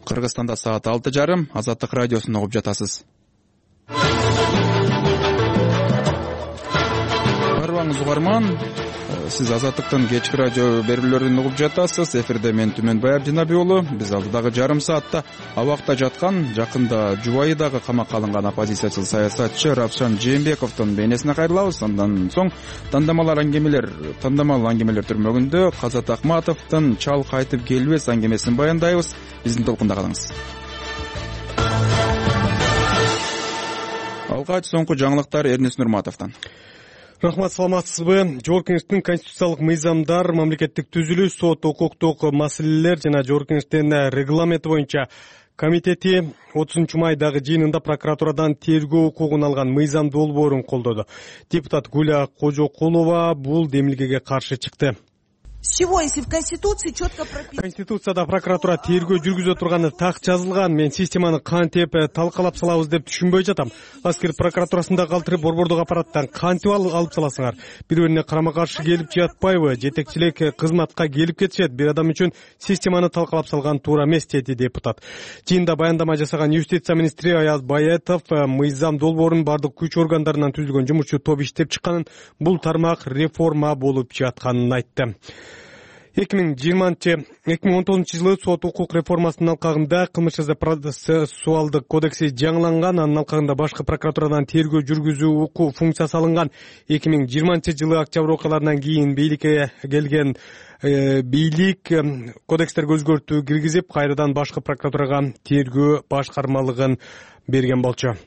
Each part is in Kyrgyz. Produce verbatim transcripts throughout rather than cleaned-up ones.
Кыргызстанда саат алты жарым, Азаттык радиосун угуп жатасыз. Барбаңыз угарман, сиз Азаттыктын кечки радио берүүлөрүн угуп жатасыз. Эфирде мен Түмөнбай Абдинаби уулу. Биз алдыдагы жарым саатта абакта жаткан, жакында Жубайыдагы камакка алынган оппозициячыл саясатчы Равшан Жээнбековдун бейнесине кайрылабыз. Андан соң тандамалар аңгемелер, тандамал аңгемелер түрмөгүндө Казат Акматовдун чал кайтып келбес аңгемесин баяндайбыз. Биздин толкунда калыңыз. Алгач соңку жаңылыктар Эрнис Нурматовдон. Рахмат, саламатсызбы? Жогорку Кеңештин конституциялык мыйзамдар, мамлекеттик түзүлүш, сот, укуктук маселелер жана Жогорку Кеңештин регламенти боюнча комитети отузунчу майдагы жыйынында прокуратурадан тергөө укугун алган мыйзам долбоорун колдоду. Депутат Гуля Кожокулова бул демилгеге каршы чыкты. Всего, если в Конституции четко прописано. Конституцияда прокуратура тергөө жүргүзө турганы так жазылган. Мен системаны кантип талкалап салабыз деп түшүнбөй жатам. Аскер прокуратурасында калтырып борбордук аппараттан кантип алып саласыңар? Бири-бирине карама-каршы келип жатпайбы? Жетекчилик кызматка келип кетишет. Бир адам үчүн системаны талкалап салган туура эмес, деди депутат. Жыйында баяндама жасаган юстиция министри Аяз Баятов мыйзам долбоорун бардык күч органдарынан түзүлгөн жумушчу топ иштеп чыкканын, бул тармак реформа болуп жатканын айтты. эки миң жыйырманчы эки миң он тогузунчу жылы сот укук реформасынын алкагында кылмыш процессуалдык кодекси жаңыланган, анын алкагында башкы прокуратурадан тергөө жүргүзүү укук функциясы алынган. эки миң жыйырманчы жылы октябрь окуяларынан кийин бийликке келген бийлик кодекстерге өзгөртүү киргизип, кайрадан башкы прокуратурага тергөө башкармалыгын берген болчу.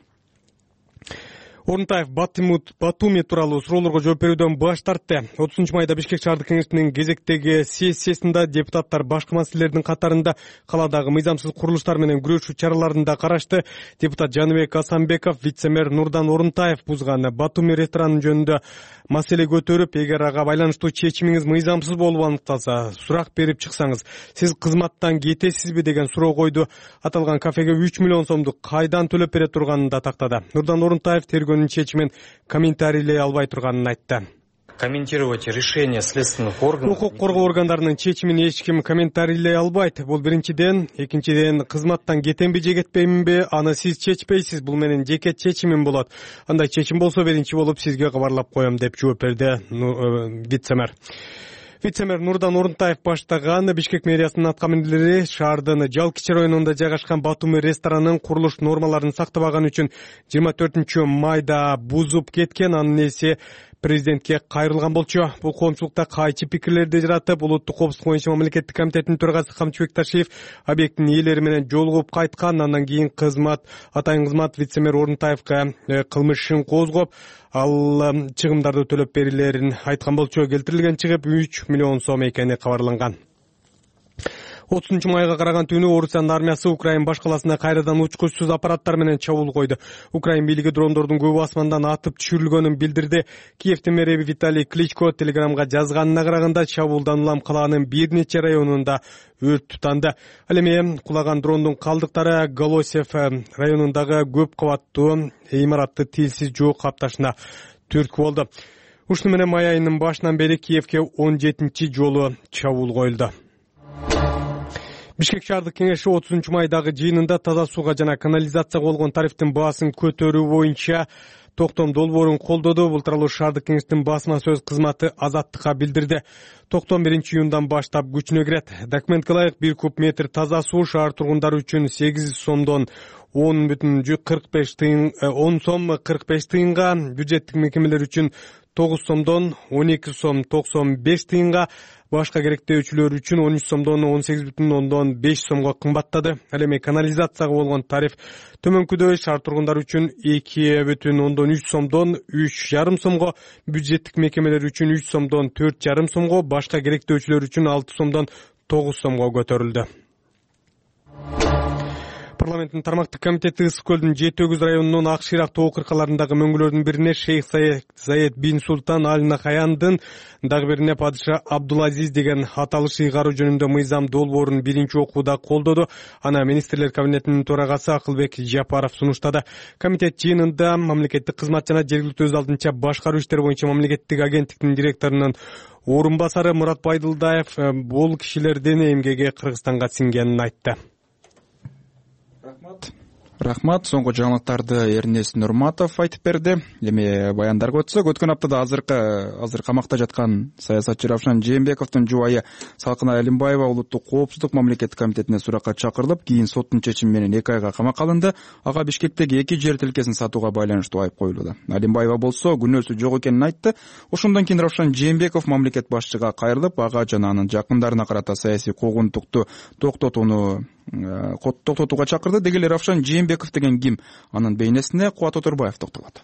Орунтаев Батуми тууралуу суроолорго жооп берүүдөн баш тартты. отузунчу майда Бишкек шаардык кеңешинин кезектеги сессиясында депутаттар башкы маселелердин катарында каладагы мыйзамсыз курулуштар менен күрөшүү чараларын да карашты. Депутат Жаныбек Асанбеков вице-мэр Нурдан Орунтаев бузган Батуми ресторанын жөнүндө маселе көтөрүп, эгер ага байланыштуу чечимиңиз мыйзамсыз болуп аныкталса, сурак берип чыксаңыз, сиз кызматтан кетесизби деген суроо койду. Аталган кафеге үч миллион сомду кайдан төлөп бере турганын да тактады. Нурдан Орунтаев тергөөнүн чечимин комментарийлей албай турганын айтты. Комментировать решение следственных органов. Укук коргоо органдарынын чечимин эч ким комментарийлей албайт. Бул биринчиден, экинчиден кызматтан кетемби же кетпейминби, аны сиз чечпейсиз, бул менин жеке чечимим болот. Андай чечим болсо биринчи болуп сизге кабарлап коем деп жооп берди вице-мэр. Вице-мэр Нурдан Орунтаев баштаган Бишкек мэриясынын аткаминерлери шаардын Жалкичи районунда жайгашкан Батуми ресторанынын курулуш нормаларын сактабаган үчүн жыйырма төртүнчү майда бузуп кеткен. Анын эси президентке кайрылган болчу. Бул коомчулукта кайчы пикирлерди жаратып, улуттук коопсуздук боюнча мамлекеттик комитеттин төрагасы Камчыбек Ташиев объекттин ээлери менен жолугуп кайткан. Андан кийин кызмат, атайын кызмат вице-мэр Орунтаевга кылмышын козгоп, ал чыгымдарды төлөп берилерин айткан болчу. Келтирилген чыгым үч миллион сом экени кабарланган. отузунчу майга караган түнү Орусиянын армиясы Украин баш каласына кайрадан учкучсуз аппараттар менен чабуул койду. Украин бийлиги дрондордун көбү асмандан атып түшүрүлгөнүн билдирди. Киевдин мэри Виталий Кличко телеграмга жазганына караганда чабуулдан улам калаанын бир нече районунда өрт тутанды. Ал эми кулаган дрондун калдыктары Голосев районундагы көп кабаттуу имаратты тилсиз жоо капташына түрткү болду. Ушуну менен май айынын башынан бери Киевге он жетинчи жолу чабуул коюлду. Бишкек шаардык кеңеши отузунчу майдагы жыйынында таза сууга жана канализацияга болгон тарифтин баасын көтөрүү боюнча токтом долбоорун колдоду. Бул тууралуу шаардык кеңештин басма сөз кызматы Азаттыкка билдирди. Токтом биринчи июндан баштап күчүнө кирет. Документке ылайык бир куб метр таза суу шаар тургундары үчүн сегиз сомдон он бүтүн кырк беш тыйын он сом кырк беш тыйынга, бюджеттик мекемелер үчүн тогуз сомдон он эки сом токсон беш тыйынга, башка керектөөчүлөр үчүн он үч сомдон он сегиз бүтүн ондон беш сомго кымбаттады. Ал эми канализацияга болгон тариф төмөнкүдөй, шаар тургундары үчүн эки бүтүн ондон үч сомдон үч жарым сомго, бюджеттик мекемелер үчүн үч сомдон төрт жарым сомго, башка керектөөчүлөр үчүн алты сомдон тогуз сомго көтөрүлдү. Парламенттин тармактык комитети Ысык көлдүн жети өгүз районунун Ак Шыйрак тоо кыркаларындагы мөңгүлөрдүн бирине Шейх Заед бин Султан Аль Нахаяндын, дагы бирине Падыша Абдулазиз деген аталыш ыйгаруу жөнүндө мыйзам долбоорун биринчи окууда колдоду. Аны министрлер кабинетинин төрагасы Акылбек Жапаров сунуштады. Комитет жыйынында мамлекеттик кызмат жана жергиликтүү өз алдынча башкаруу иштери боюнча мамлекеттик агенттиктин директорунун орун басары Мурат Байдылдаев бул кишилердин эмгеги Кыргызстанга сиңгенин айтты. Рахмат. Соңку жаңылыктарды Эрнест Нурматов айтып берди. Эми баяндарга өтсөк, өткөн аптада азыркы азыр камакта жаткан саясатчы Равшан Жээнбековдун жубайы Салкына Алимбаева улуттук коопсуздук мамлекеттик комитетине суракка чакырылып, кийин соттун чечими менен эки айга камакка алынды. Ага Бишкектеги эки жер тилкесин сатууга байланыштуу айып коюлууда. Алимбаева болсо күнөөсү жок экенин айтты. Ошондон кийин Равшан Жээнбеков мамлекет башчыга кайрылып, ага жана анын жакындарына карата саясий куугунтукту токтотууну токтотууга чакырды. Деги эле Равшан Жээнбеков деген ким? Анын бейнесине Кубат Отурбаев токтолот.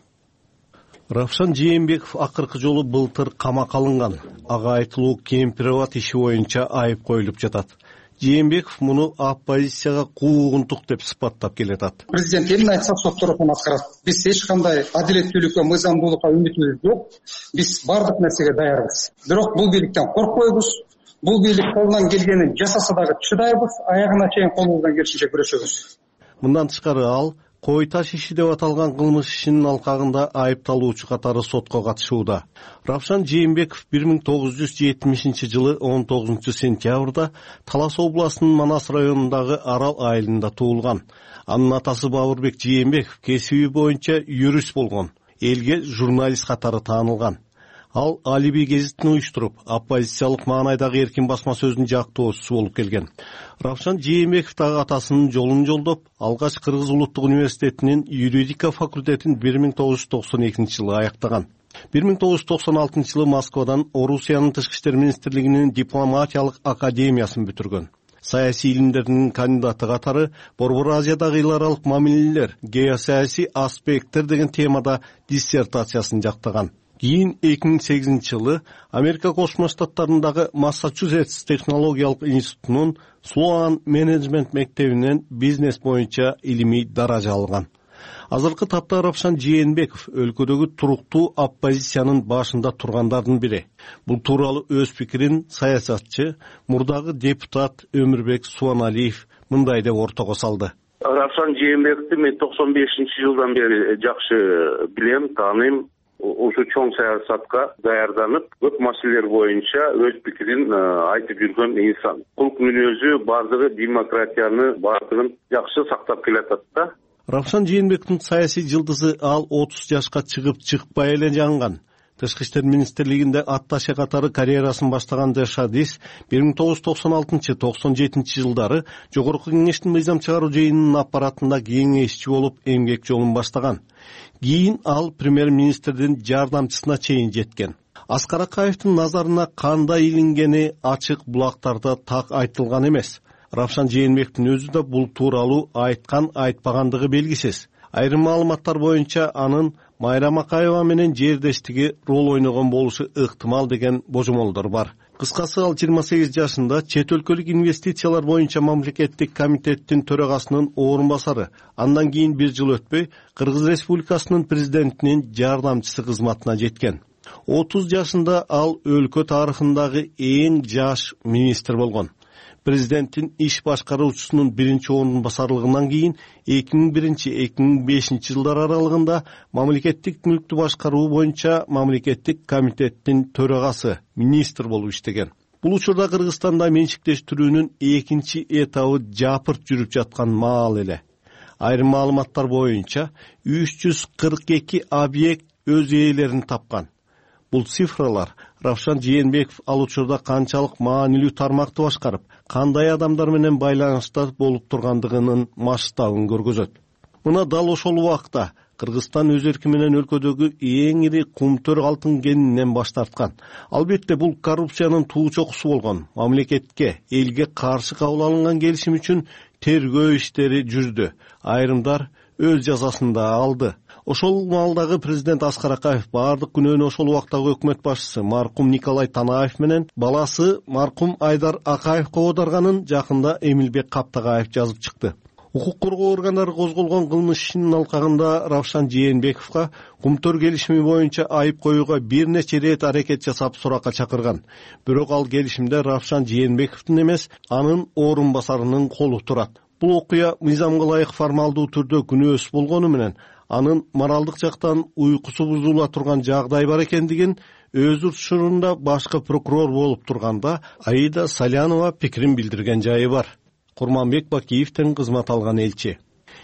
Равшан Жээнбеков акыркы жолу былтыр камакка алынган. Ага айтылуу кемпирабад иши боюнча айып коюлуп жатат. Жээнбеков муну оппозицияга куугунтук деп сыпаттап келатат. Президент эмне айтса сот тарапынан аткарат. Биз эч кандай адилеттүүлүккө, мыйзамдуулукка үмүтүбүз жок. Биз бардык нерсеге даярбыз. Бирок бул бийликтен коркпойбуз. Бул бийлик колунан келгенин жасаса дагы чыдайбыз, аягына чейин колубуздан келишинче күрөшөбүз. Мындан тышкары ал кой таш иши деп аталган кылмыш ишинин алкагында айыпталуучу катары сотко катышууда. Равшан Жээнбеков бир миң тогуз жүз жетимишинчи жылы он тогузунчу сентябрда Талас областынын Манас районундагы Арал айылында туулган. Анын атасы Бабырбек Жээнбеков кесиби боюнча юрист болгон, элге журналист катары таанылган. Ал алиби гезитин уюштуруп, оппозициялык маанайдагы эркин басма сөздүн жактоочусу болуп келген. Равшан Жээнбеков дагы атасынын жолун жолдоп, алгач Кыргыз улуттук университетинин юридика факультетин бир миң тогуз жүз токсон экинчи жылы аяктаган. бир миң тогуз жүз токсон алтынчы жылы Москвадан Орусиянын тышкы иштер министрлигинин дипломатиялык академиясын бүтүргөн. Саясий илимдердин кандидаты катары Борбор Азиядагы эл аралык мамилелер, геосаясий аспекттер деген темада диссертациясын жактаган. Кийин эки миң сегизинчи жылы Америка Кошмо Штаттарындагы Массачусетс технологиялык институтунун Слоан менеджмент мектебинен бизнес боюнча илимий даража алган. Азыркы тапта Равшан Жээнбеков өлкөдөгү туруктуу оппозициянын башында тургандардын бири. Бул тууралуу өз пикирин саясатчы, мурдагы депутат Өмүрбек Суаналиев мындай деп ортого салды. Равшан Жээнбековду мен токсон бешинчи жылдан бери жакшы билем, тааныйм. Ушу чоң саясатка даярданып, көп маселелер боюнча өз пикирин айтып жүргөн инсан. Кулк мүнөзү бардыгы демократияны бардыгын жакшы сактап келатат да. Равшан Жээнбековдун саясий жылдызы ал отуз жашка чыгып чыкпай эле жаңган. Тышкы иштер министрлигинде атташе катары карьерасын баштаган Дешадис бир миң тогуз жүз токсон алтынчы — токсон жетинчи жылдары Жогорку Кеңештин мыйзам чыгаруу жыйынынын аппаратында кеңешчи болуп эмгек жолун баштаган. Кийин ал премьер-министрдин жардамчысына чейин жеткен. Аскар Акаевдин назарына кандай илингени ачык булактарда так айтылган эмес. Равшан Жээнбековдун өзү да бул тууралуу айткан айтпагандыгы белгисиз. Айрым маалыматтар боюнча анын Майрам Акаева менен жердештиги рол ойногон болушу ыктымал деген божомолдор бар. Кыскасы ал жыйырма сегиз жашында чет өлкөлүк инвестициялар боюнча мамлекеттик комитеттин төрагасынын орун басары, андан кийин бир жыл өтпөй Кыргыз Республикасынын президентинин жардамчысы кызматына жеткен. отуз жашында ал өлкө тарыхындагы эң жаш министр болгон. Президенттин иш башкаруучусунун биринчи орун басарлыгынан кийин эки миң биринчи — эки миң бешинчи жылдар аралыгында мамлекеттик мүлктү башкаруу боюнча мамлекеттик комитеттин төрагасы, министр болуп иштеген. Бул учурда Кыргызстанда менчиктештирүүнүн экинчи этабы жапырт жүрүп жаткан маал эле. Айрым маалыматтар боюнча үч жүз кырк эки объект өз ээлерин тапкан. Бул цифралар Равшан Жээнбеков ал учурда канчалык маанилүү тармакты башкарып, кандай адамдар менен байланышта болуп тургандыгынын масштабын көргөзөт. Мына дал ошол убакта Кыргызстан өз эрки менен өлкөдөгү эң ири кумтөр алтын кенинен баш тарткан. Албетте бул коррупциянын туу чокусу болгон. Мамлекетке, элге каршы кабыл алынган келишим үчүн тергөө иштери жүрдү. Айрымдар өз жазасын да алды. Ошол маалдагы президент Аскар Акаев бардык күнөөнү ошол убактагы өкмөт башчысы маркум Николай Танаев менен баласы маркум Айдар Акаевге оодарганын жакында Эмилбек Каптагаев жазып чыкты. Укук коргоо органдары козголгон кылмыш ишинин алкагында Равшан Жээнбековго кумтөр келишими боюнча айып коюуга бир нече ирет аракет жасап суракка чакырган. Бирок ал келишимде Равшан Жээнбековдун эмес, анын орун басарынын колу турат. Бул окуя мыйзамга ылайык формалдуу түрдө күнөөсүз болгону менен анын моралдык жактан уйкусу бузула турган жагдай бар экендигин өз учурунда башкы прокурор болуп турганда Аида Салянова пикирин билдирген жайы бар. Курманбек Бакиевден кызмат алган элчи.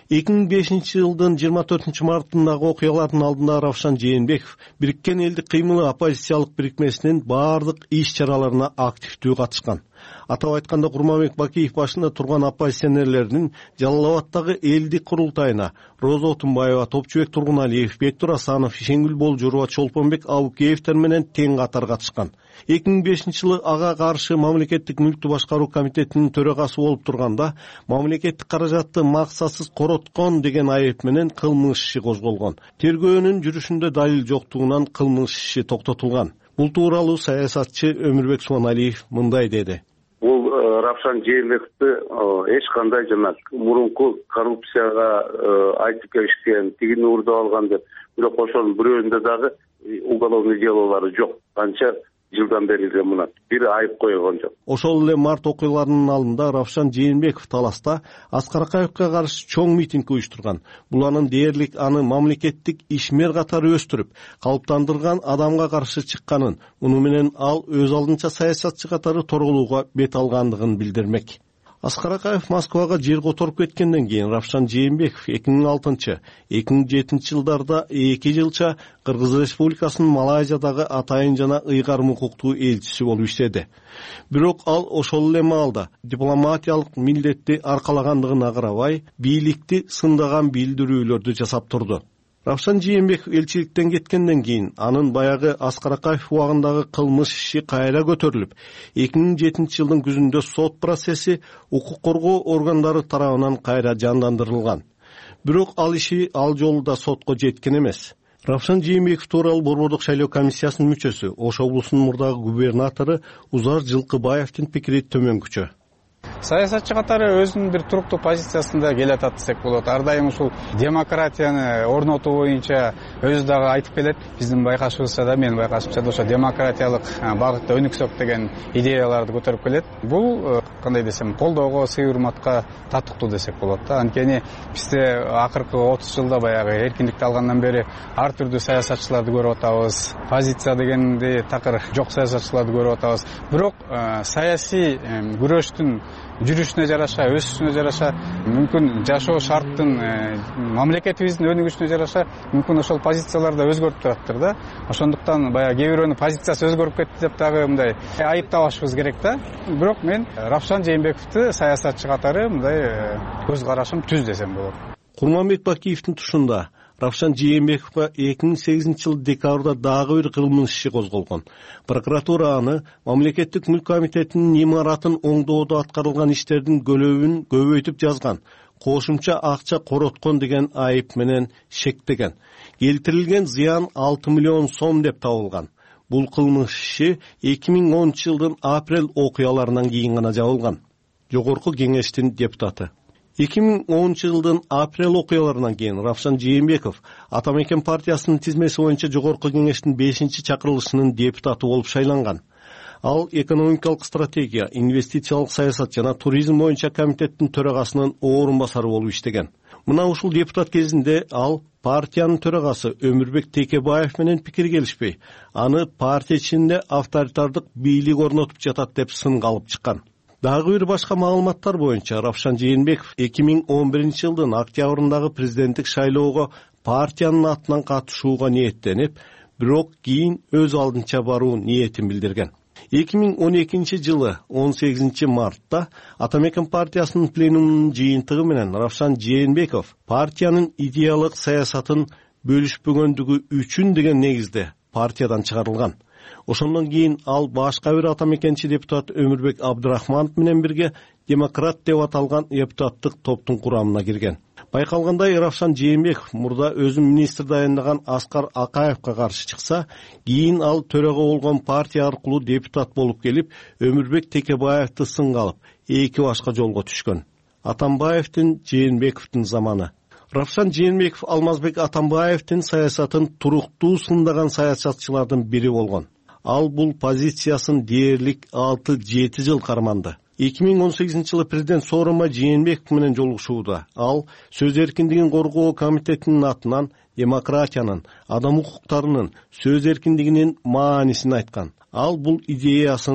эки миң бешинчи жылдын жыйырма төртүнчү мартындагы окуялардын алдында Равшан Жээнбеков Бириккен элдик кыймылы оппозициялык бирикмесинин баардык иш чараларына активдүү катышкан. Атап айтканда, Курманбек Бакиев башында турган оппозиционерлердин Жалал Абаддагы элдик курултайына Роза Отунбаева, Топчубек Тургуналиев, Бектур Асанов, Ишенгүл Болжурова, Чолпонбек Абукеевтер менен тең катар катышкан. эки миң бешинчи жылы ага каршы мамлекеттик мүлктү башкаруу комитетинин төрагасы болуп турганда, мамлекеттик каражатты максатсыз короткон деген айып менен кылмыш иши козголгон. Тергөөнүн жүрүшүндө далил жоктугунан кылмыш иши токтотулган. Бул тууралуу саясатчы Өмүрбек Субаналиев мындай деди. Бул Равшан Жээнбековду эч кандай жана мурунку коррупцияга айтып келишкен, тигини уурдап алган деп, бирок ошонун бирөөндө дагы уголовный делолору жок. Канча жылдан бери эле мына бир айып койгон жок. Ошол эле март окуяларынын алдында Равшан Жээнбеков Таласта Аскар Акаевге каршы чоң митинг уюштурган. Бул анын дээрлик аны мамлекеттик ишмер катары өстүрүп, калыптандырган адамга каршы чыкканын, муну менен ал өз алдынча саясатчы катары торголууга бет алгандыгын билдирмек. Аскар Акаев Москвага жер которуп кеткенден кийин Равшан Жээнбеков эки миң алтынчы — эки миң жетинчи жылдарда эки жылча Кыргыз Республикасынын Малайзиядагы атайын жана ыйгарым укуктуу элчиси болуп иштеди. Бирок ал ошол эле маалда дипломатиялык милдетти аркалагандыгына карабай, бийликти сындаган билдирүүлөрдү жасап турду. Равшан Жээнбеков элчиликтен кеткенден кийин анын баягы Аскар Акаев убагындагы кылмыш иши кайра көтөрүлүп, эки миң жетинчи жылдын күзүндө сот процесси укук коргоо органдары тарабынан кайра жандандырылган. Бирок ал иши ал жолу да сотко жеткен эмес. Равшан Жээнбеков тууралуу Борбордук шайлоо комиссиясынын мүчөсү, Ош облусунун мурдагы губернатору Узар Жылкыбаевдин пикири төмөнкүчө. Саясатчы катары өзүнүн бир туруктуу позициясында келатат десек болот. Ар дайым ушул демократияны орнотуу боюнча өзү дагы айтып келет. Биздин байкашыбызча да, менин байкашымча да ошо демократиялык багытта өнүксөк деген идеяларды көтөрүп келет. Бул кандай десем, колдоого, сый урматка татыктуу десек болот да. Анткени бизде акыркы отуз жылда баягы эркиндикти алгандан бери ар түрдүү саясатчыларды көрүп атабыз. Позиция дегенди такыр жок саясатчыларды көрүп атабыз. Бирок саясий күрөштүн жүрүшүнө жараша, өсүшүнө жараша, мүмкүн жашоо шарттын, мамлекетибиздин өнүгүшүнө жараша мүмкүн ошол позициялар да өзгөрүп тураттыр да. Ошондуктан баягы кээ бирөөнүн позициясы өзгөрүп кетти деп дагы мындай айыптабашыбыз керек да. Бирок мен Равшан Жээнбековду саясатчы катары мындай көз карашым түз десем болот. Курманбек Бакиевдин тушунда Равшан Жээнбековго эки миң сегизинчи жылы декабрда дагы бир кылмыш иши козголгон. Прокуратура аны мамлекеттик мүлк комитетинин имаратын оңдоодо аткарылган иштердин көлөбүн көбөйтүп жазган, кошумча акча короткон деген айып менен шектеген. Келтирилген зыян алты миллион сом деп табылган. Бул кылмыш иши эки миң онунчу жылдын апрель окуяларынан кийин гана жабылган. Жогорку кеңештин депутаты. эки миң онунчу жылдын апрель окуяларынан кийин Равшан Жээнбеков Ата Мекен партиясынын тизмеси боюнча Жогорку кеңештин бешинчи чакырылышынын депутаты болуп шайланган. Ал экономикалык стратегия, инвестициялык саясат жана туризм боюнча комитеттин төрагасынын орун басары болуп иштеген. Мына ушул депутат кезинде ал партиянын төрагасы Өмүрбек Текебаев менен пикир келишпей, аны партия ичинде авторитардык бийлик орнотуп жатат деп сынга алып чыккан. Дагы бир башка маалыматтар боюнча Равшан Жээнбеков эки миң он биринчи жылдын октябрындагы президенттик шайлоого партиянын атынан катышууга ниеттенип, бирок кийин өз алдынча баруу ниетин билдирген. эки миң он экинчи жылы он сегизинчи мартта Ата Мекен партиясынын пленумунун жыйынтыгы менен Равшан Жээнбеков партиянын идеялык саясатын бөлүшпөгөндүгү үчүн деген негизде партиядан чыгарылган. Ошондон кийин ал башка бир Ата Мекенчи депутат Өмүрбек Абдрахманов менен бирге демократ деп аталган депутаттык топтун курамына кирген. Байкалгандай, Равшан Жээнбеков мурда өзүн министр дайындаган Аскар Акаевга каршы чыкса, кийин ал төрөгө болгон партия аркылуу депутат болуп келип, Өмүрбек Текебаевди сынга алып, эки башка жолго түшкөн. Атамбаевдин, Жээнбековдун заманы. Равшан Жээнбеков Алмазбек Атамбаевдин саясатын туруктуу сындаган саясатчылардын бири болгон. Ал бул позициясын дээрлик алты жети жыл карманды. эки миң он сегизинчи жылы президент Сооронбай Жээнбеков менен жолугушууда ал сөз эркиндигин коргоо комитетинин атынан демократиянын, адам укуктарынын, сөз эркиндигинин маанисин айткан. Ал бул идеясын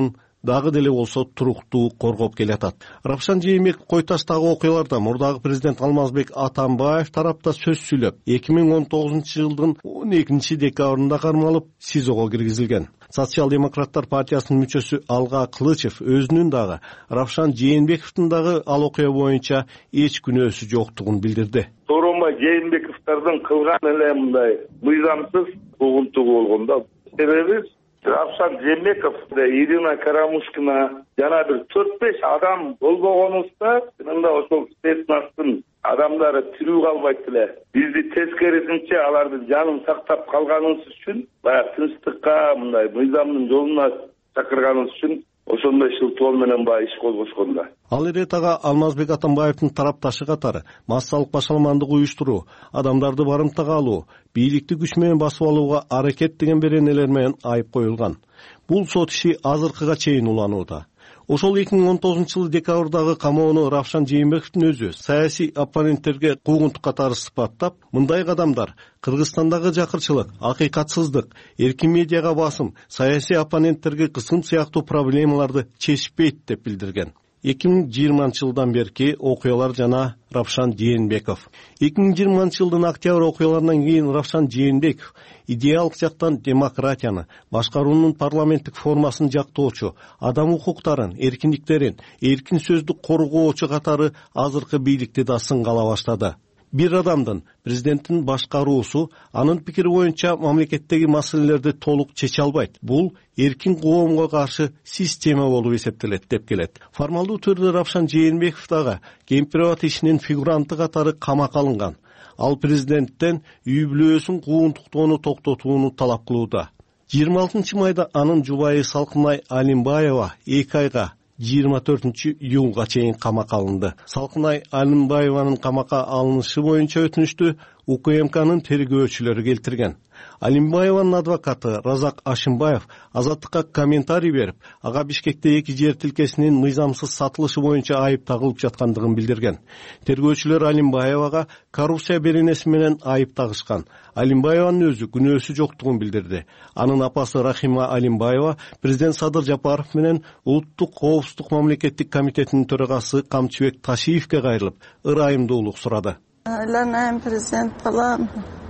дагы деле болсо туруктуу коргоп келатат. Равшан Жээнбеков Кой Таштагы окуяларда мурдагы президент Алмазбек Атамбаев тарапта сөз сүйлөп, эки миң он тогузунчу жылдын он экинчи декабрында кармалып СИЗОго киргизилген. Социал-демократтар партиясынын мүчөсү Алга Кылычев өзүнүн дагы Равшан Жээнбековдун дагы ал окуя боюнча эч күнөөсү жоктугун билдирди. Сооронбай Жээнбековдордун кылган эле мындай мыйзамсыз угунтугу болгон да. Себеби Равшан Жээнбеков, Ирина Карамушкина жана бир төрт беш адам болбогонубузда, мында ошол спецнастын адамдары тирүү калбайт эле. Бизди тескерисинче алардын жанын сактап калганыбыз үчүн, баягы тынчтыкка, мындай мыйзамдын жолуна чакырганыбыз үчүн ошондой шылтоо менен баягы иш козгошкон да. Ал эретага Алмазбек Атамбаевдин тарапташы катары массалык башаламандык уюштуруу, адамдарды барымтага алуу, бийликти күч менен басып алууга аракет деген беренелер менен айып коюлган. Бул сот иши азыркыга чейин уланууда. Ошол эки миң он тогузунчу жылы декабрдагы камоону Равшан Жээнбековдун өзү саясий оппоненттерге куугунтук катары сыпаттап, мындай кадамдар Кыргызстандагы жакырчылык, акыйкатсыздык, эркин медиага басым, саясий оппоненттерге кысым сыяктуу проблемаларды чечпейт деп билдирген. эки миң жыйырманчы жылдан берки окуялар жана Равшан Жээнбеков. эки миң жыйырманчы жылдын октябрь окуяларынан кийин Равшан Жээнбеков идеалдык жактан демократияны, башкаруунун парламенттик формасын жактоочу, адам укуктарын, эркиндиктерин, эркин сөздү коргоочу катары азыркы бийликти да сынгала баштады. Бир адамдын, президенттин башкаруусу анын пикири боюнча мамлекеттеги маселелерди толук чече албайт. Бул эркин коомго каршы система болуп эсептелет деп келет. Формалдуу түрдө Равшан Жээнбеков дагы кемпирабад ишинин фигуранты катары камакка алынган. Ал президенттен үй бүлөсүн куугунтуктоону токтотууну талап кылууда. жыйырма алтынчы майда анын жубайы Салкынай Алимбаева эки айга жыйырма төртүнчү июлга чейин камакка алынды. Салкынай Алимбаеванын камакка алынышы боюнча өтүнүштү УКМКнын тергөөчүлөрү келтирген. Алимбаеванын адвокаты Разак Ашимбаев Азаттыкка комментарий берип, ага Бишкекте эки жер тилкесинин мыйзамсыз сатылышы боюнча айып тагылып жаткандыгын билдирген. Тергөөчүлөр Алимбаевага коррупция беренеси менен айып тагышкан. Алимбаеванын өзү күнөөсү жоктугун билдирди. Анын апасы Рахима Алимбаева президент Садыр Жапаров менен Улуттук коопсуздук мамлекеттик комитетинин төрагасы Камчыбек Ташиевке кайрылып, ырайымдуулук сурады. Айланайын президент балам,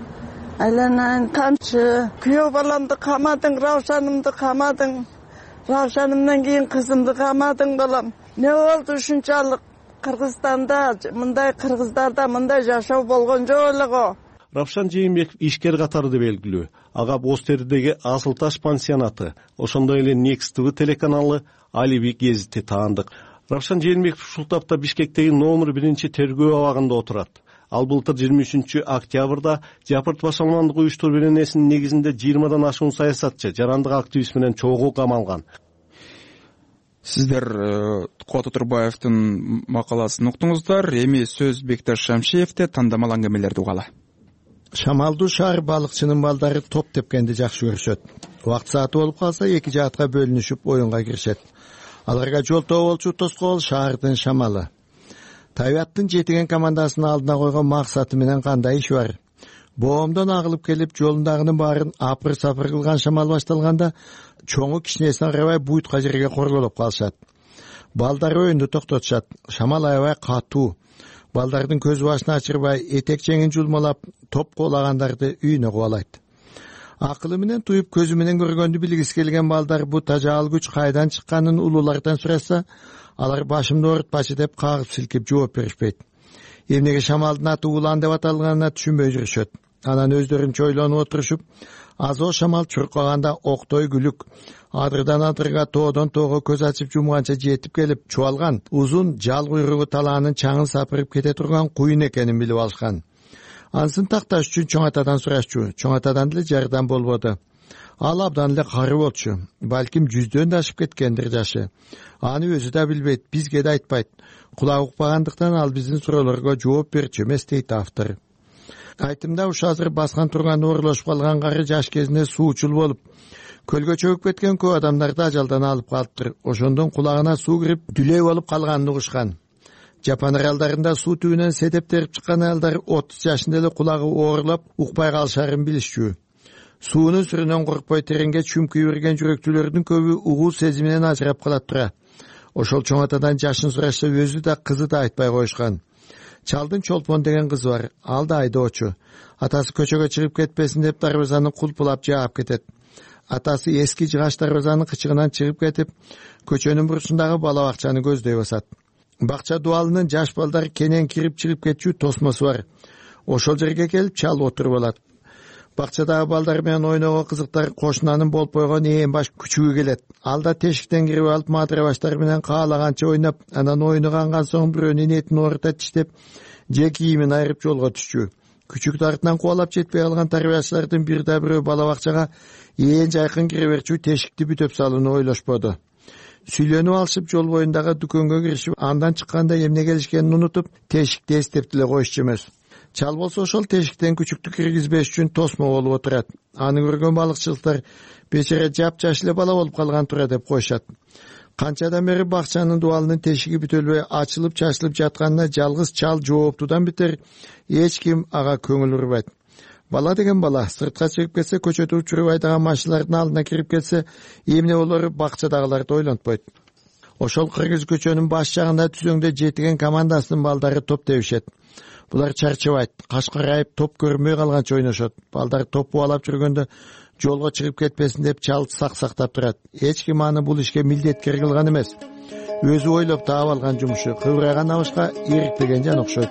айланайын камчы, күйөө баламды камадың, Равшанымды камадың, Равшанымдан кийин кызымды камадың балам. Не болду ушунчалык Кыргызстанда, мындай кыргыздарда мындай жашоо болгон жок эле го. Равшан Жээнбеков ишкер катарды белгилүү. Ага Боз Теридеги Асыл Таш пансионаты, ошондой эле Next ти ви телеканалы, Алиби гезити таандык. Равшан Жээнбеков ушул тапта Бишкектеги номер биринчи тергөө абагында отурат. Ал былтыр жыйырма үчүнчү октябрда Жапырт башаламандык уюштуруу беренесинин негизинде жыйырмадан ашуун саясатчы, жарандык активист менен чогуу камалган. Сиздер Кубат Отурбаевдин макаласын уктуңуздар. Эми сөз Бекташ Шамшиевде тандамал аңгемелерди угалы. Шамалдуу шаар балыкчынын балдары топ тепкенди жакшы көрүшөт. Убакыт сааты болуп калса эки жаатка бөлүнүшүп оюнга киришет. Аларга жолтоо болчу тоскоол шаардын шамалы. Табиаттын жетиген командасынын алдына койгон максаты менен кандай иш бар? Боомдон агылып келип, жолундагынын баарын апыр-сапыр кылган шамал башталганда, чоңу кичинесине карабай буйтка жерге корголоп калышат. Балдар оюнду токтотушат. Шамал аябай катуу. Балдардын көз башын ачырбай, этек жеңин жулмалап, топ куулагандарды үйүнө кубалайт. Акылы менен туюп, көзү менен көргөндү билгиси келген балдар бу тажаал күч кайдан чыкканын улуулардан сурашса, алар башымды оорутпачы деп кагып силкип жооп беришпейт. Эмнеге шамалдын аты улан деп аталганына түшүнбөй жүрүшөт. Анан өздөрүнчө ойлонуп отурушуп, азо шамал чуркаганда октой күлүк, адырдан адырга, тоодон тоого көз ачып жумганча жетип келип, чубалган узун жал куйругу талаанын чаңын сапырып кете турган куюн экенин билип алышкан. Ансын такташ үчүн чоң атадан сурашчу. Чоң атадан деле жардам болбоду. Ал абдан эле кары болчу. Балким жүздөн да ашып кеткендир жашы. Аны өзү да билбейт, бизге да айтпайт. Кулак укпагандыктан ал биздин суроолорго жооп берчү эмес дейт автор. Айтымда уш азыр баскан турган оорулашып калган кары жаш кезинде суучул болуп, көлгө чөгүп кеткен көп адамдарды ажалдан алып калыптыр. Ошондон кулагына суу кирип, дүлөй болуп калганын угушкан. Жапон аралдарында суу түбүнөн сетептерип чыккан аялдар отуз жашында эле кулагы оорулап, укпай калышарын билишчү. суунун сүрүнөн коркпой тереңге чүмкүй берген жүрөктүүлөрдүн көбү угуу сезиминен ажырап калат тура. Ошол чоң атадан жашын сурашса өзү да кызы да айтпай коюшкан. Чалдын Чолпон деген кызы бар, ал да айдоочу. Атасы көчөгө чыгып кетпесин деп дарбазаны кулпулап жаап кетет. Атасы эски жыгач дарбазанын кычыгынан чыгып кетип, көчөнүн бурчундагы бала бакчаны көздөй басат. Бакча дуалынын жаш балдар кенен кирип чыгып кетчү тосмосу бар. Ошол жерге келип чал отуруп алат. Бакчадагы балдар менен ойногон кызыктар кошунанын болуп койгон ээн баш күчүгү келет. Ал да тешиктен кирип алып мадыра баштар менен каалаганча ойноп, анан ойуну канган соң бирөөнүн этин оорута тиштеп, же кийимин айырып жолго түшчү. Күчүктү артынан кубалап жетпей калган тарбиячылардын бир да бирөө бала бакчага ээн жайкын кире берчү тешикти бүтөп салууну ойлошподу. Сүйлөнүп алышып жол боюндагы дүкөнгө киришип, андан чыкканда эмне келишкенин унутуп, тешикти эстеп деле коюшчу эмес. Чал болсо ошол тешиктен күчүктү киргизбеш үчүн тосмо болуп отурат. Аны көргөн балыкчылыктар бечара жапжаш эле бала болуп калган тура деп коюшат. Канчадан бери бакчанын дуалынын тешиги бүтөлбөй ачылып чачылып жатканына жалгыз чал жооптудан бетер эч ким ага көңүл бурбайт. Бала деген бала, сыртка чыгып кетсе, көчөдө учуруп айдаган машиналардын алдына кирип кетсе, эмне болору бакчадагыларды ойлонтпойт. Ошол кыргыз көчөнүн баш жагында түзөңдө жетиген командасынын балдары топ тебишет. Булар чарчабайт, кашкарайып топ көрмөй калганча ойношот. Балдар топ буулап жүргөндө жолго чыгып кетпесин деп чал сак-сактап турат. Эч ким аны бул ишке милдеткер кылган эмес. Өзү ойлоп таап алган жумушу, кыбырайган абышка эрикпеген жан окшойт.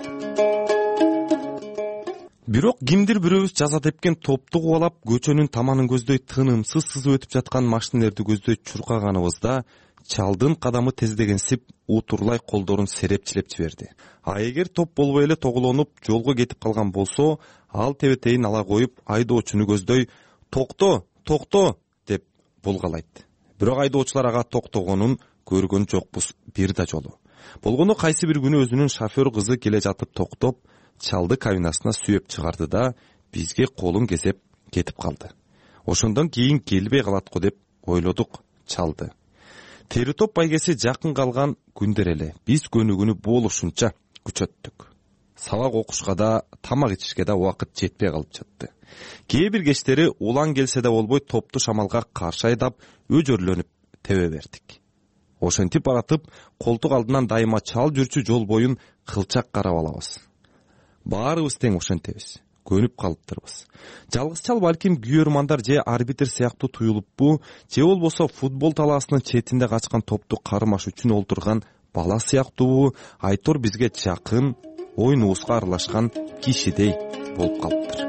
Бирок кимдир бирөөбүз жаза тепкен топту кубалап көчөнүн таманын көздөй тынымсыз сызып өтүп жаткан машинелерди көздөй чуркаганыбызда чалдын кадамы тездегенсип утурлай колдорун серепчилеп жиберди. А эгер топ болбой эле тоголонуп жолго кетип калган болсо, ал тебетейин ала коюп айдоочуну көздөй "Токто, токто" деп булгалайт. Бирок айдоочулар ага токтогонун көргөн жокпуз бир да жолу. Болгону кайсы бир күнү өзүнүн шофер кызы келе жатып токтоп, чалды кабинасына сүйөп чыгарды да бизге колун кесеп кетип калды. Ошондон кийин келбей калат го деп ойлодук чалды. Тери топ байгеси жакын калган күндөр эле биз көнүгүүнү болушунча күчөттүк. Сабак окушка да, тамак ичишке да убакыт жетпей калып жатты. Кээ бир кечтери улан келсе да болбой топту шамалга каршы айдап, өжөрлөнүп тебе бердик. Ошентип баратып, колтук алдынан дайыма чал жүрчү жол боюн кылчак карап алабыз. Баарыбыз тең ошентебиз, көнүп калыптырбыз. Жалгыз чал балким күйөрмандар же арбитр сыяктуу туюлуппу, же болбосо футбол талаасынын четинде качкан топту кармаш үчүн олтурган бала сыяктуубу, айтор бизге жакын, оюнубузга аралашкан кишидей болуп калыптыр.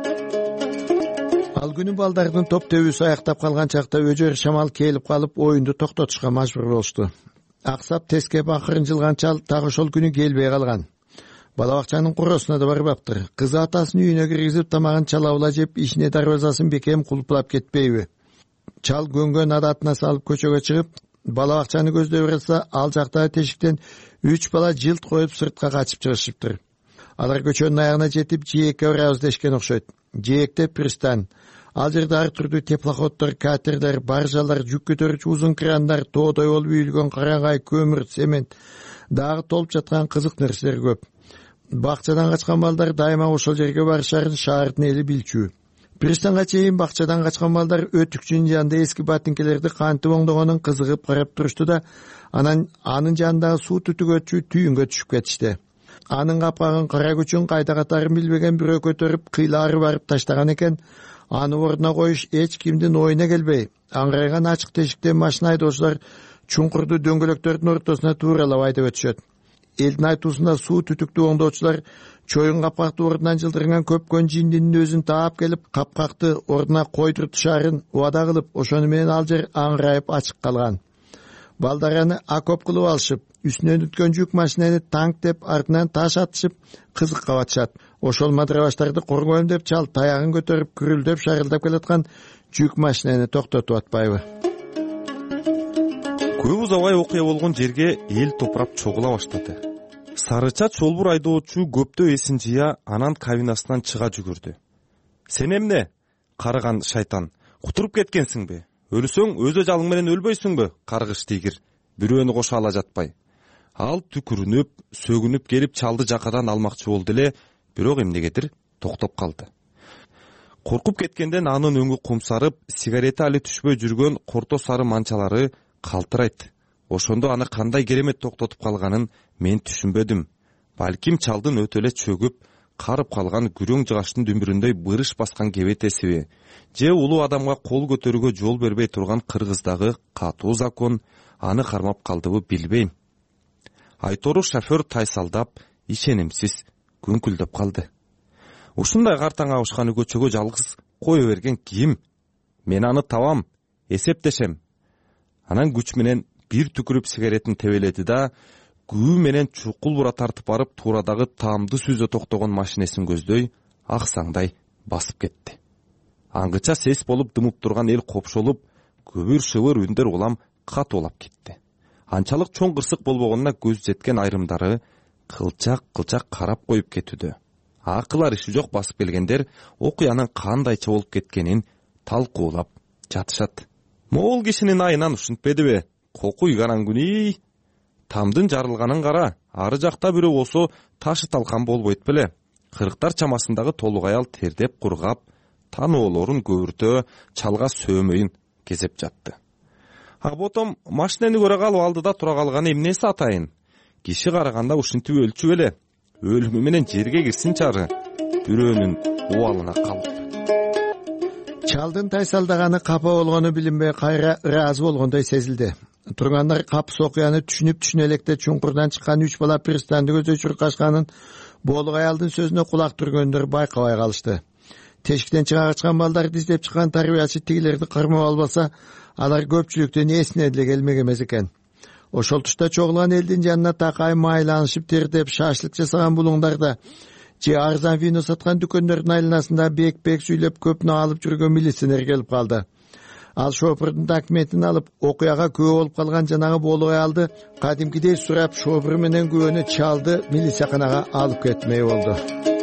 Ал күнү балдардын топ тебүүсү аяктап калган чакта өжөр шамал келип калып оюнду токтотушка мажбур болушту. Аксап тескеп акырын жылган чал так ошол күнү келбей калган. Бала бакчанын куросуна да барбаптыр. Кызы атасынын үйүнө киргизип тамагын чалабыла жеп, ишине дарбазасын бекем кулпулап кетпейби? Чал көнгөн адатына салып көчөгө чыгып, бала бакчаны көздөй барса, ал жактагы тешиктен үч бала жылт коюп сыртка качып чыгышыптыр. Алар көчөнүн аягына жетип, жээкке барабыз дешкен окшойт. Жээкте пристан. Ал жерде ар түрдүү теплоходдор, катерлер, баржалар, жүк көтөрүүчү узун крандар, тоодой болуп үйүлгөн карагай, көмүр, цемент, дагы толуп жаткан кызык нерселер көп. Бакчадан качкан балдар дайыма ошол жерге барышарын шаардын эли билчү. Пристанга чейин бакчадан качкан балдар өтүкчүнүн жанында эски ботинкелерди кантип оңдогонун кызыгып карап турушту да, анан анын жанындагы суу түтүгөчү түйүнгө түшүп кетишти. Анын капкагын кара күчүн кайда катарын билбеген бирөө көтөрүп кыйлаары барып таштаган экен. Аны ордуна коюш эч кимдин оюна келбей, аңгырайган ачык тешиктен машина айдоочулар чуңкурду дөңгөлөктөрдүн ортосуна тууралап айдап өтүшөт. Элдин айтуусунда суу түтүктүү оңдоочулар чоюн капкакты ордунан жылдырган көпкөн жиндинин өзүн таап келип, капкакты ордуна койдуртушаарын убада кылып, ошону менен ал жер аңгырайып ачык калган. Балдар аны окоп кылып алышып, үстүнөн өткөн жүк машинени танк деп, артынан таш атышып, кызыкка батышат. Ошол мадрабаштарды коргоем деп чал таягын көтөрүп, күрүлдөп шарылдап келаткан жүк машинени токтотуп атпайбы? Көп узабай окуя болгон жерге эл топурап чогула баштады. Сарыча чолбур айдоочу көптө эсин жыя, анан кабинасынан чыга жүгүрдү. Сен эмне, карыган шайтан, кутуруп кеткенсиңби? Өлсөң өз ажалың менен өлбөйсүңбү, каргыш тигир, бирөөнү кошо ала жатпай. Ал түкүрүнүп, сөгүнүп келип чалды жакадан алмакчы болду эле, бирок эмнегедир токтоп калды. Коркуп кеткенден анын өңү кумсарып, сигарети али түшпөй жүргөн корто сары манчалары калтырайт. Ошондо аны кандай керемет токтотуп калганын мен түшүнбөдүм. Балким чалдын өтө эле чөгүп, карып калган күрөң жыгачтын дүмбүрүндөй бырыш баскан кебетесиби, же улуу адамга кол көтөрүүгө жол бербей турган Кыргыздагы катуу закон аны кармап калдыбы билбейм. Айтору шофер тайсалдап, ишенимсиз күңкүлдөп калды. Ушундай картаң абышканы көчөгө жалгыз кое берген ким? Мен аны табам, эсептешем. Анан күч менен бир түкүрүп сигаретин тебеледи да, күбү менен чукул бура тартып барып, туурадагы таамды сүзө токтогон машинесин көздөй аксаңдай басып кетти. Аңгыча сес болуп дымып турган эл копшолуп, көбүр шыбыр үндөр улам катуулап кетти. Анчалык чоң кырсык болбогонуна көз жеткен айрымдары кылчак-кылчак карап коюп кетүүдө. Акылар иши жок басып келгендер окуянын кандайча болуп кеткенин талкуулап жатышат. Могул кишинин айынан ушинтпедиби? Коку үйгаран күнү тамдын жарылганын кара, ары жакта бирөө болсо ташы талкан болбойт беле. Кырктар чамасындагы толук аял тердеп кургап, таноолорун көбүртө, чалга сөөмөйүн кезеп жатты. А потом машинени көрө калып алдыда тура калганы эмнеси атайын? Киши караганда ушинтип өлчү беле. Өлүмү менен жерге кирсин чары, бирөөнүн убалына калып. Чалдын тайсалдаганы капа болгону билинбей кайра ыраазы болгондой сезилди. Тургандар капыс окуяны түшүнүп түшүнө электе чуңкурдан чыккан үч бала пристанды көздөй чуркашканын боолук аялдын сөзүнө кулак түргөндөр байкабай калышты. Тешиктен чыга качкан балдар диздеп чыккан тарбиячы тигилерди кырмап албаса, алар көпчүлүктүн эсине деле келмек эмес экен. Ошол тушта чогулган элдин жанына такай майланышып тердеп шашлык жасаган булуңдарда же арзан вино саткан дүкөндөрдүн айланасында бек-бек сүйлөп көпнө алып жүргөн милиционер келип калды. Ал шофердун документин алып, окуяга күбө болуп калган жанагы боолук аялды кадимкидей сурап, шофер менен күбөнү чалды милицияканага алып кетмей болду.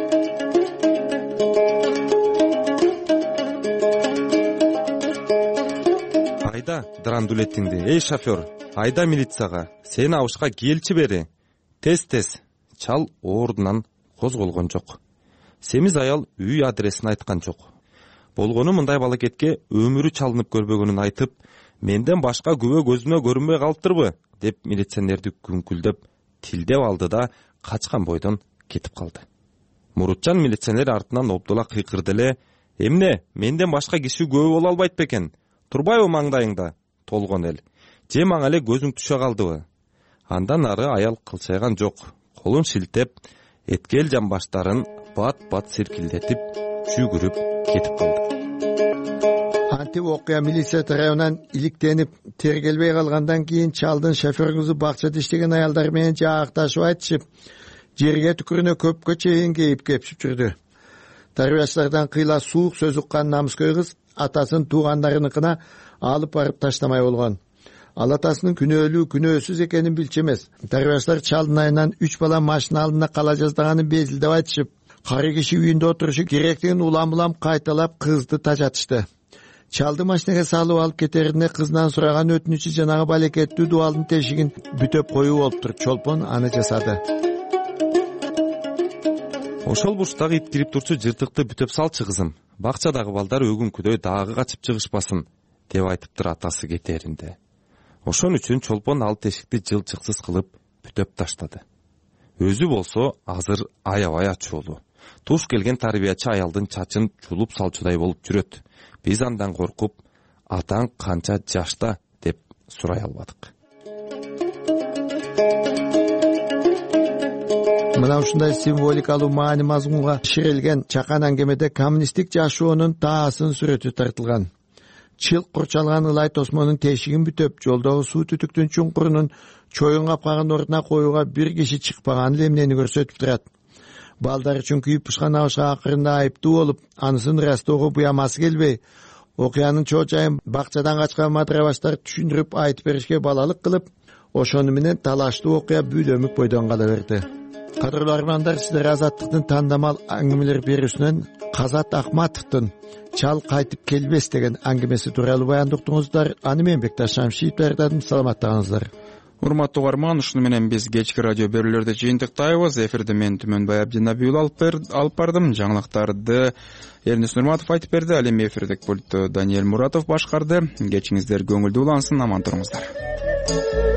Айда драндулетиңди, эй шофер, айда милицияга, сени абышка келчи бери. Тез-тез. Чал ордунан козголгон жок. Семиз аял үй адресин айткан жок. Болгону мындай балакетке өмүрү чалынып көрбөгөнүн айтып, менден башка күбө көзүмө көрүнбөй калыптырбы, деп милиционерди күңкүлдөп, тилдеп алды да качкан бойдон кетип калды. Мурутчан милиционер артынан обдула кыйкырды эле, эмне, менден башка киши күбө боло албайт бекен? Турбайбы маңдайыңда? Толгон эл. Же мага эле көзүң түшө калдыбы? Андан ары аял кылчайган жок. Колун шилтеп, эткел жамбаштарын бат-бат сиркилдетип, жүгүрүп кетип калды. Антип окуя милиция тарабынан иликтенип тергелбей калгандан кийин чалдын шофер кызы бакчада иштеген аялдар менен жаакташып айтышып, жерге түкүрүнө көпкө чейин кейип кепшип жүрдү. Тарбиячылардан кыйла суук сөз уккан намыскөй кыз атасын туугандарыныкына алып барып таштамай болгон. Ал атасынын күнөөлүү күнөөсүз экенин билчү эмес. Тарбиячылар чалдын айынан үч бала машина алдында кала жаздаганын безилдеп айтышып, кары киши үйүндө отурушу керектигин улам-улам кайталап кызды тажатышты. Чалды машинеге салып алып кетеринде кызынан сураган өтүнүчү жанагы балекеттүү дубалдын тешигин бүтөп коюу болуптур. Чолпон аны жасады. Ошол бурчтагы ит кирип турчу жыртыкты бүтөп салчы кызым. Бакчадагы балдар өгүнкүдөй дагы качып чыгышпасын, деп айтыптыр атасы кетеринде. Ошон үчүн Чолпон ал тешикти жылчыксыз кылып бүтөп таштады. Өзү болсо азыр аябай ачуулуу. Туш келген тарбиячы аялдын чачын чулуп салчудай болуп жүрөт. Биз андан коркуп, атаң канча жашта деп сурай албадык. Мына ушундай символикалуу маани мазмунга ширилген чакан аңгемеде коммунисттик жашоонун таасын сүрөтү тартылган. Чыл курчалган ылай тосмонун тешигин бүтөп, жолдогу суу түтүктүн чуңкурунун чоюн капкаган ордуна коюуга бир киши чыкпаган эле эмнени көрсөтүп турат. Балдар үчүн күйүп пышкан абышка акырында айыптуу болуп, анысын ырастоого буямасы келбей, окуянын чоо жайын бакчадан качкан матырабаштар түшүндүрүп айтып беришке балалык кылып, ошону менен талаштуу окуя бүлөмүк бойдон кала берди. Кадырлуу армандар, сиздер Азаттыктын тандамал аңгемелер берүүсүнөн Казат Акматовдун «Чал кайтып келбес» деген аңгемеси тууралуу баяндоо уктуңуздар. Аны мен Бекташ Шамшиев даярдадым. Саламаттыгыңыздар. урматтуу угарман, ушуну менен биз кечки радио берүүлөрдү жыйынтыктайбыз. Эфирде мен Түмөнбай Абдинабиул алып бардым. Жаңылыктарды Эрнис Нурматов айтып берди. Ал эми эфирдик пультту Даниэль Муратов башкарды. Кечиңиздер көңүлдүү улансын, аман туруңуздар.